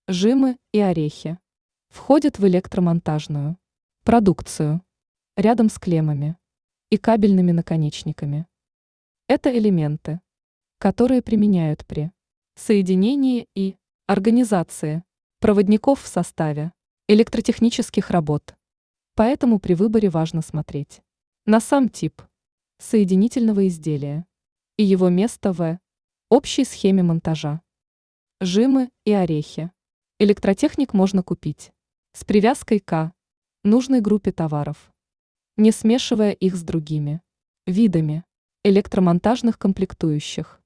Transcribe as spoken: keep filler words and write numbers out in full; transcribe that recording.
Жимы и орехи входят в электромонтажную продукцию рядом с клеммами и кабельными наконечниками. Это элементы, которые применяют при соединении и организации проводников в составе электротехнических работ. Поэтому при выборе важно смотреть на сам тип соединительного изделия и его место в общей схеме монтажа. Жимы и орехи. Электротехник можно купить с привязкой к нужной группе товаров, не смешивая их с другими видами электромонтажных комплектующих.